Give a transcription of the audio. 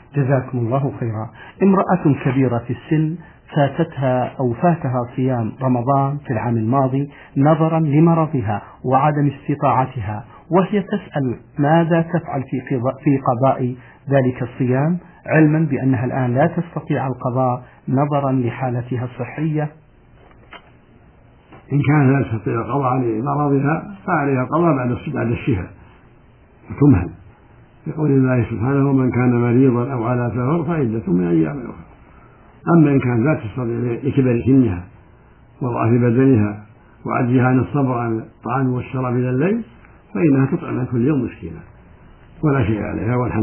جزاكم الله خيرا. امرأة كبيرة في السن فاتها صيام رمضان في العام الماضي نظرا لمرضها وعدم استطاعتها، وهي تسأل ماذا تفعل في قضاء ذلك الصيام، علما بأنها الآن لا تستطيع القضاء نظرا لحالتها الصحية. إن كان لا تستطيع القضاء لمرضها فعليها القضاء بعد الشفاء وتمهل، يقول الله سبحانه: ومن كان مريضا أو على سفر فعدة من أيام أخرى. أما إن كانت لا تستطيع لكبر سنها وضعف بدنها وعجزها عن الصبر عن الطعام والشراب إلى الليل فإنها تطعم كل يوم مسكينا ولا شيء عليها، والحمد